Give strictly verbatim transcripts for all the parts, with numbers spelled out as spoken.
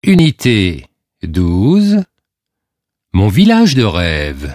Unité douze. Mon village de rêve.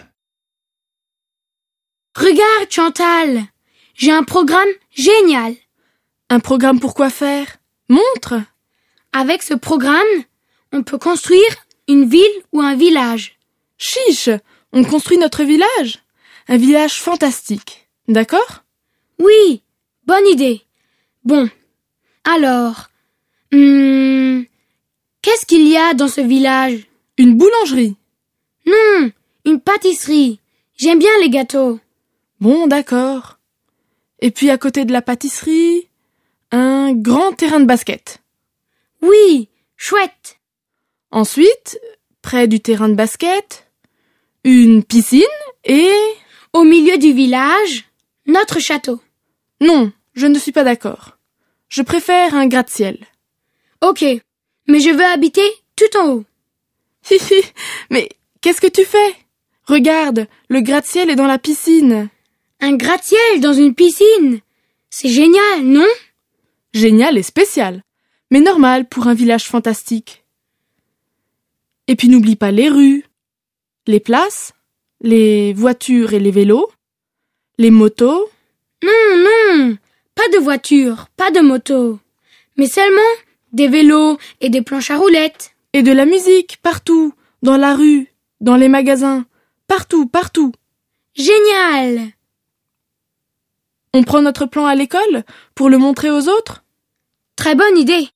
Regarde, Chantal, j'ai un programme génial. Un programme pour quoi faire? Montre! Avec ce programme, on peut construire une ville ou un village. Chiche! On construit notre village? Un village fantastique. D'accord? Oui, bonne idée. Bon, alors, hum, qu'est-ce qu'il y a dans ce village? Une boulangerie. Non, une pâtisserie. J'aime bien les gâteaux. Bon, d'accord. Et puis à côté de la pâtisserie, un grand terrain de basket. Oui, chouette. Ensuite, près du terrain de basket, une piscine et... Au milieu du village, notre château. Non, je ne suis pas d'accord. Je préfère un gratte-ciel. Ok, mais je veux habiter tout en haut. Hihi, mais qu'est-ce que tu fais? Regarde, le gratte-ciel est dans la piscine. Un gratte-ciel dans une piscine. C'est génial, non? Génial et spécial, mais normal pour un village fantastique. Et puis n'oublie pas les rues, les places, les voitures et les vélos, les motos. Non, non, pas de voiture, pas de moto, mais seulement des vélos et des planches à roulettes. Et de la musique partout, dans la rue, dans les magasins, partout, partout. Génial! On prend notre plan à l'école pour le montrer aux autres? Très bonne idée.